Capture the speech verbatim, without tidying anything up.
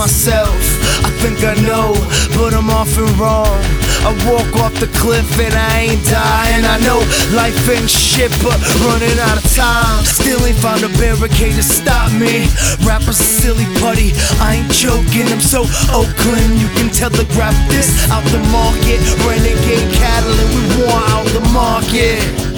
myself, I think I know, but I'm often wrong. I walk off the cliff and I ain't dying. I know life ain't shit, but running out of time. Still ain't found a barricade to stop me. Rappers are silly putty, I ain't joking. I'm so Oakland, you can telegraph this out the market. Renegade cattle and we want out the market.